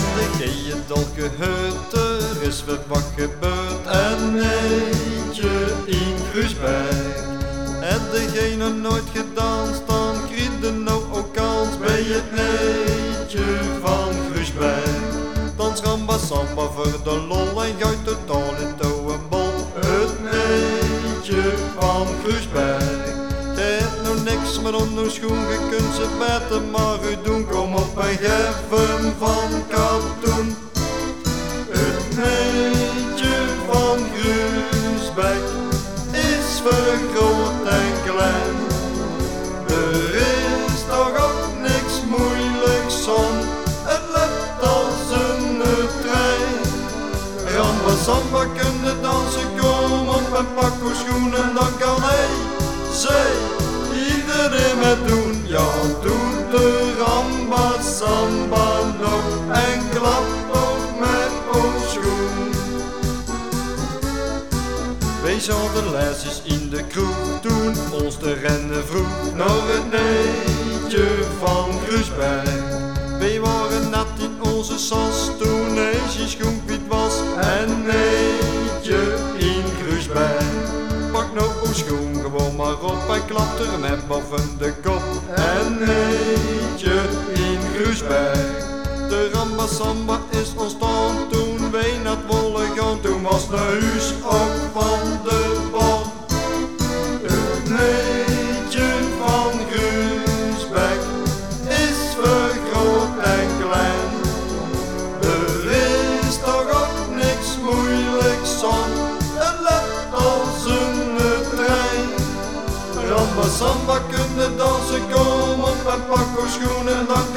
En degene dat gehoord, er is wat gebeurd. En eentje in Gruusberg. En degene nooit gedanst, dan kriet de nou ook kans bij het neetje van Gruusberg. Dans ramba samba voor de lol en gooit totaal in touw en bol. Het neetje van Gruusberg. Je hebt nou niks meer onder schoen, je kunt ze beter maar u doen. Kom op en geef hem van katoen. Het neetje van Gruusberg is vergroot en klein. Er is toch ook niks moeilijks om, het lukt als een trein. Ramba samba kunnen dansen, kom op en pak uw schoenen, dan kan hij, zij, iedereen met doen. Ja, doe de ramba samba nog en klap nog met uw schoen. Wij zouden lesjes in de kroeg doen, ons te rennen vroeg naar het neetje van Gruusberg. Wij waren net in onze sas toen neesje schoenpiet was en neetje in Gruusberg. Pak nou uw schoen gewoon maar op en klap er met boven de kop. En neetje in Gruusberg. De ramba samba is ontstaan toen wij naar het wollen gaan. Toen was de huis ook van de bal. Het neetje van Gruusberg is vergroot en klein. Er is toch ook niks moeilijks aan, het let als een trein. Ramba samba kunnen dansen, kom op en pak uw schoenen, dan